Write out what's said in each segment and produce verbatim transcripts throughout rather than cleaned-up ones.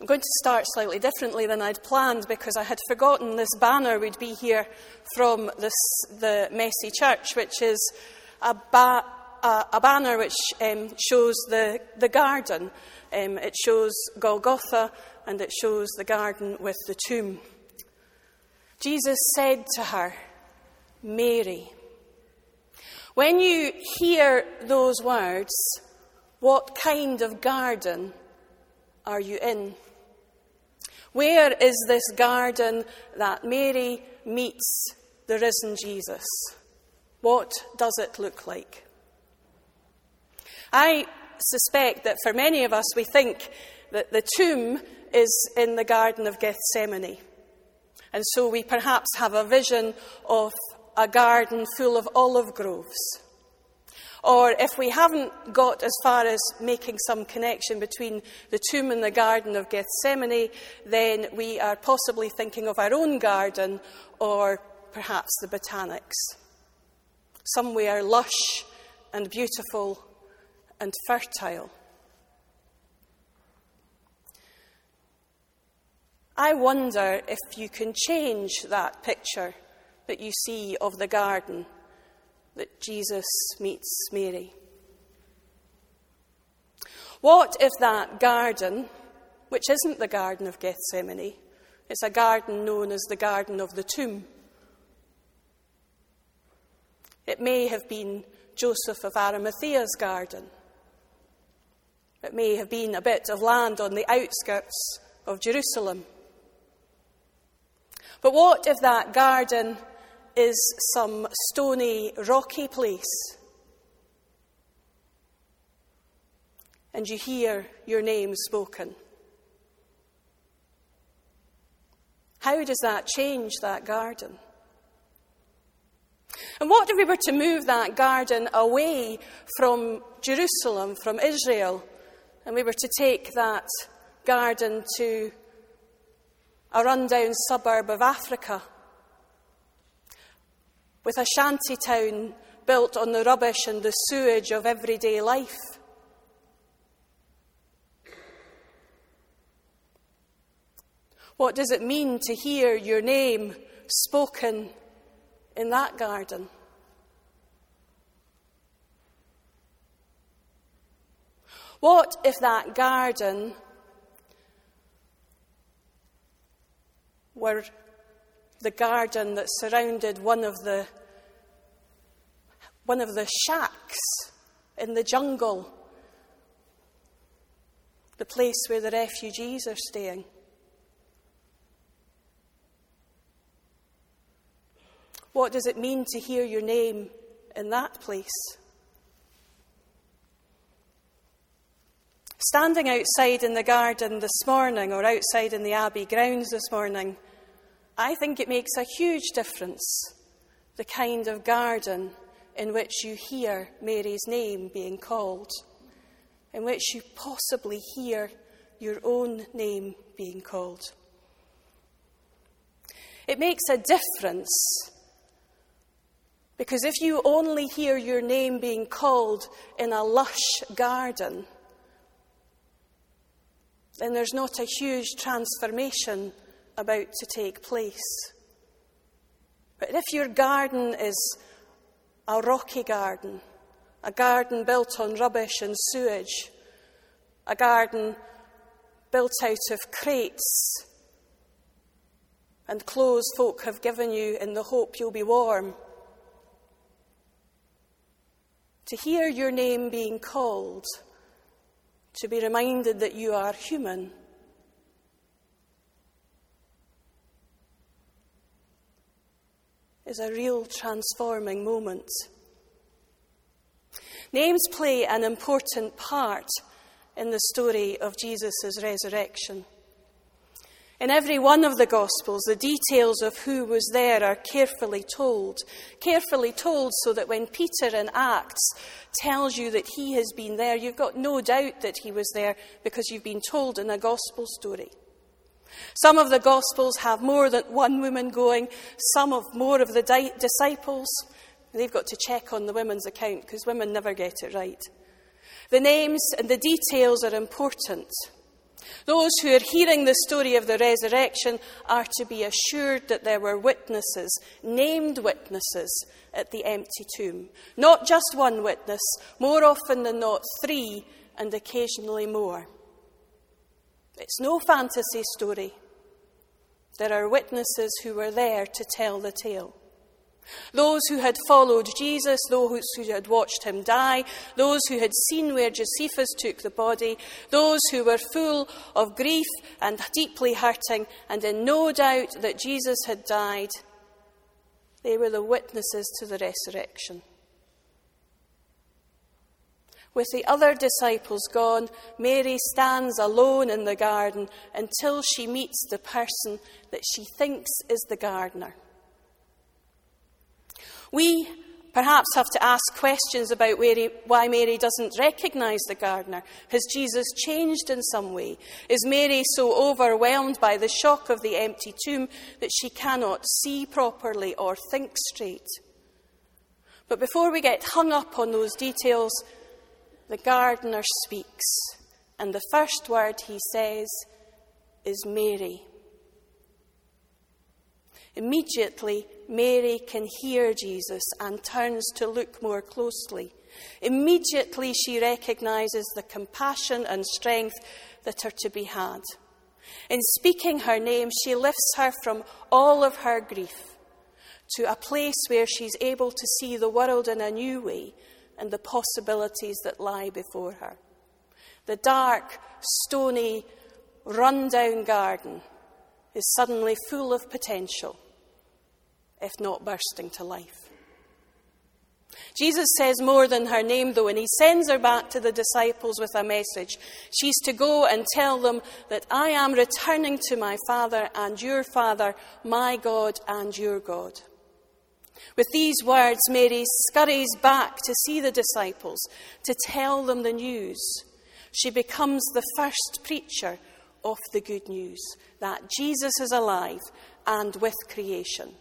I'm going to start slightly differently than I'd planned because I had forgotten this banner would be here from this, the Messy Church, which is a, ba- a, a banner which um, shows the, the garden. Um, it shows Golgotha and it shows the garden with the tomb. Jesus said to her, Mary. When you hear those words, what kind of garden are you in? Where is this garden that Mary meets the risen Jesus? What does it look like? I suspect that for many of us, we think that the tomb is in the Garden of Gethsemane. And so we perhaps have a vision of a garden full of olive groves. Or if we haven't got as far as making some connection between the tomb and the Garden of Gethsemane, then we are possibly thinking of our own garden or perhaps the Botanics. Somewhere lush and beautiful and fertile. I wonder if you can change that picture that you see of the garden that Jesus meets Mary. What if that garden, which isn't the Garden of Gethsemane, it's a garden known as the Garden of the Tomb. It may have been Joseph of Arimathea's garden. It may have been a bit of land on the outskirts of Jerusalem. But what if that garden is some stony, rocky place, and you hear your name spoken? How does that change that garden? And what if we were to move that garden away from Jerusalem, from Israel, and we were to take that garden to a rundown suburb of Africa, with a shanty town built on the rubbish and the sewage of everyday life? What does it mean to hear your name spoken in that garden? What if that garden were the garden that surrounded one of the one of the shacks in the jungle, the place where the refugees are staying? What does it mean to hear your name in that place? Standing outside in the garden this morning, or outside in the Abbey grounds this morning, I think it makes a huge difference, the kind of garden in which you hear Mary's name being called, in which you possibly hear your own name being called. It makes a difference because if you only hear your name being called in a lush garden, then there's not a huge transformation about to take place. But if your garden is a rocky garden, a garden built on rubbish and sewage, a garden built out of crates and clothes folk have given you in the hope you'll be warm, to hear your name being called, to be reminded that you are human, is a real transforming moment. Names play an important part in the story of Jesus' resurrection. In every one of the Gospels, the details of who was there are carefully told. Carefully told so that when Peter in Acts tells you that he has been there, you've got no doubt that he was there because you've been told in a Gospel story. Some of the Gospels have more than one woman going, some have more of the di- disciples. They've got to check on the women's account because women never get it right. The names and the details are important. Those who are hearing the story of the resurrection are to be assured that there were witnesses, named witnesses, at the empty tomb. Not just one witness, more often than not three, and occasionally more. It's no fantasy story. There are witnesses who were there to tell the tale. Those who had followed Jesus, those who had watched him die, those who had seen where Josephus took the body, those who were full of grief and deeply hurting and in no doubt that Jesus had died, they were the witnesses to the resurrection. With the other disciples gone, Mary stands alone in the garden until she meets the person that she thinks is the gardener. We perhaps have to ask questions about why Mary doesn't recognise the gardener. Has Jesus changed in some way? Is Mary so overwhelmed by the shock of the empty tomb that she cannot see properly or think straight? But before we get hung up on those details, the gardener speaks, and the first word he says is Mary. Immediately, Mary can hear Jesus and turns to look more closely. Immediately, she recognises the compassion and strength that are to be had. In speaking her name, she lifts her from all of her grief to a place where she's able to see the world in a new way and the possibilities that lie before her. The dark, stony, run-down garden is suddenly full of potential, if not bursting to life. Jesus says more than her name, though, and he sends her back to the disciples with a message. She's to go and tell them that I am returning to my Father and your Father, my God and your God. With these words, Mary scurries back to see the disciples, to tell them the news. She becomes the first preacher of the good news, that Jesus is alive and with creation.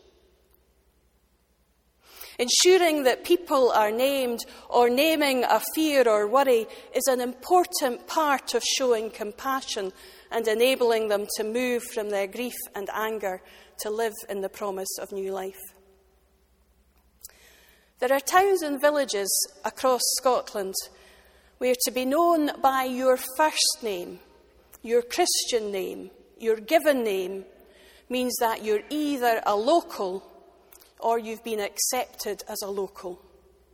Ensuring that people are named or naming a fear or worry is an important part of showing compassion and enabling them to move from their grief and anger to live in the promise of new life. There are towns and villages across Scotland where to be known by your first name, your Christian name, your given name, means that you're either a local or you've been accepted as a local.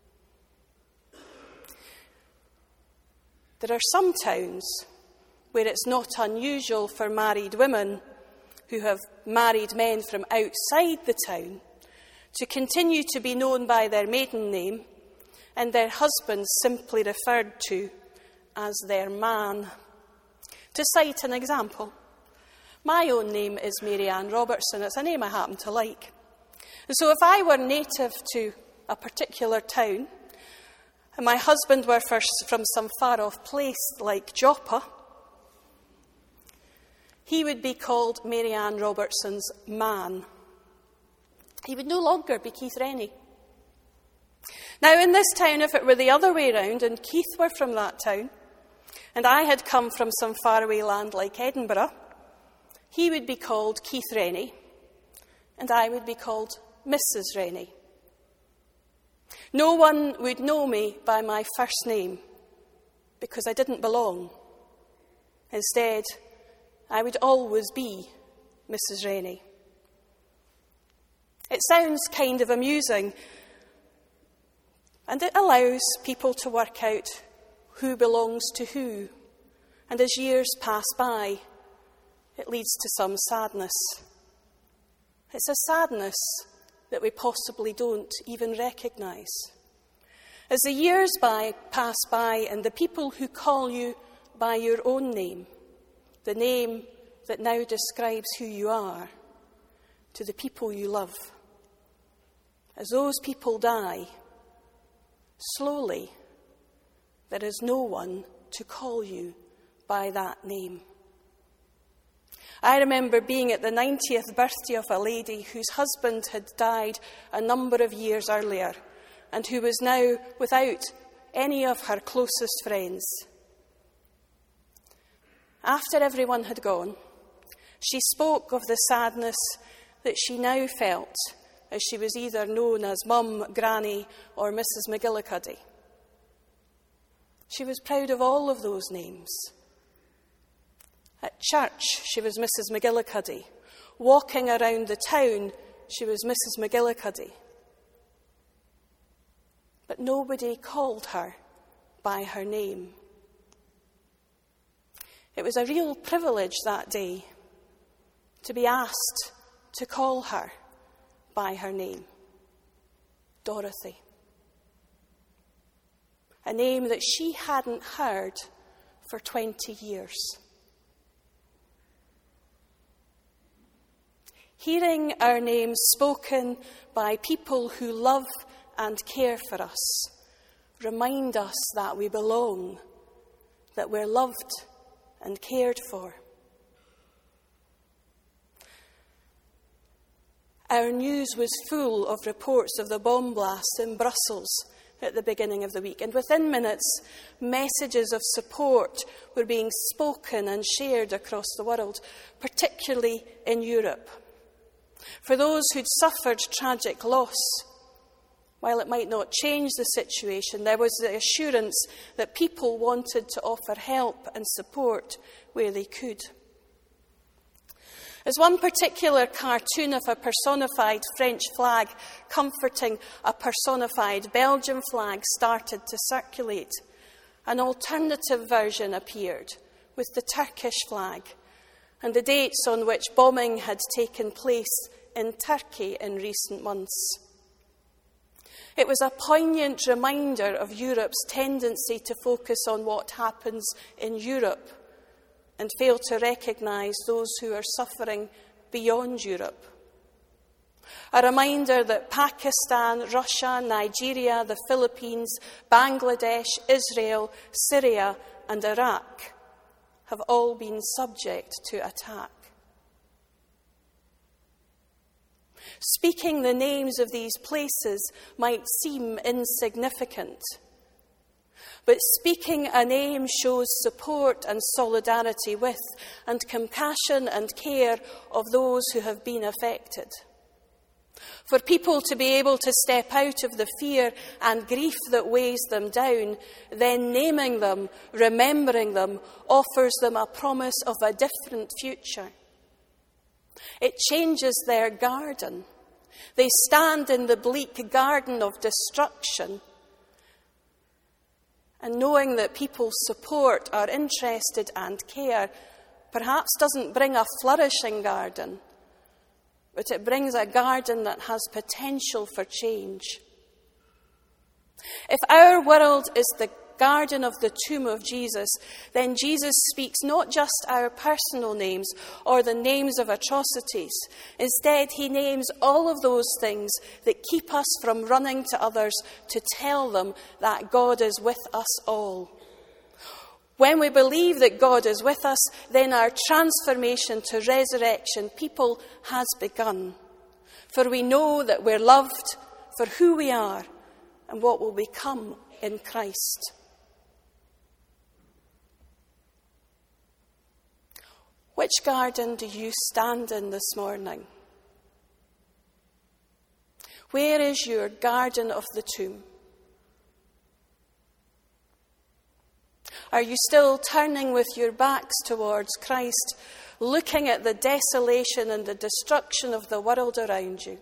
There are some towns where it's not unusual for married women who have married men from outside the town to continue to be known by their maiden name and their husbands simply referred to as their man. To cite an example, my own name is Mary Ann Robertson. It's a name I happen to like. And so if I were native to a particular town and my husband were from some far-off place like Joppa, he would be called Mary Ann Robertson's man. He would no longer be Keith Rennie. Now, in this town, if it were the other way round, and Keith were from that town, and I had come from some faraway land like Edinburgh, he would be called Keith Rennie, and I would be called Missus Rennie. No one would know me by my first name, because I didn't belong. Instead, I would always be Missus Rennie. It sounds kind of amusing, and it allows people to work out who belongs to who. And as years pass by, it leads to some sadness. It's a sadness that we possibly don't even recognise. As the years by, pass by and the people who call you by your own name, the name that now describes who you are, to the people you love, as those people die, slowly, there is no one to call you by that name. I remember being at the ninetieth birthday of a lady whose husband had died a number of years earlier and who was now without any of her closest friends. after everyone had gone, she spoke of the sadness that she now felt as she was either known as Mum, Granny, or Missus McGillicuddy. She was proud of all of those names. At church, she was Missus McGillicuddy. Walking around the town, she was Missus McGillicuddy. But nobody called her by her name. It was a real privilege that day to be asked to call her by her name, Dorothy. A name that she hadn't heard for twenty years. Hearing our names spoken by people who love and care for us remind us that we belong, that we're loved and cared for. Our news was full of reports of the bomb blast in Brussels at the beginning of the week, and within minutes, messages of support were being spoken and shared across the world, particularly in Europe. For those who'd suffered tragic loss, while it might not change the situation, there was the assurance that people wanted to offer help and support where they could. As one particular cartoon of a personified French flag comforting a personified Belgian flag started to circulate, an alternative version appeared with the Turkish flag and the dates on which bombing had taken place in Turkey in recent months. It was a poignant reminder of Europe's tendency to focus on what happens in Europe and fail to recognise those who are suffering beyond Europe. A reminder that Pakistan, Russia, Nigeria, the Philippines, Bangladesh, Israel, Syria and Iraq have all been subject to attack. Speaking the names of these places might seem insignificant, but speaking a name shows support and solidarity with and compassion and care of those who have been affected. For people to be able to step out of the fear and grief that weighs them down, then naming them, remembering them, offers them a promise of a different future. It changes their garden. They stand in the bleak garden of destruction. And knowing that people support, are interested and care, perhaps doesn't bring a flourishing garden, but it brings a garden that has potential for change. If our world is the garden of the tomb of Jesus, then Jesus speaks not just our personal names or the names of atrocities. Instead, he names all of those things that keep us from running to others to tell them that God is with us all. When we believe that God is with us, then our transformation to resurrection people has begun. For we know that we're loved for who we are and what will become in Christ. Which garden do you stand in this morning? Where is your garden of the tomb? Are you still turning with your backs towards Christ, looking at the desolation and the destruction of the world around you?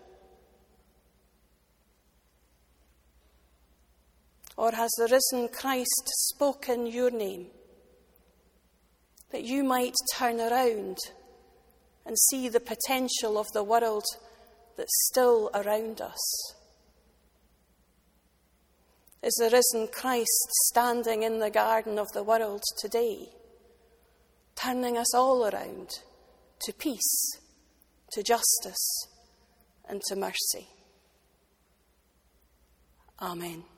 Or has the risen Christ spoken your name, that you might turn around and see the potential of the world that's still around us? Is the risen Christ standing in the garden of the world today, turning us all around to peace, to justice, and to mercy? Amen.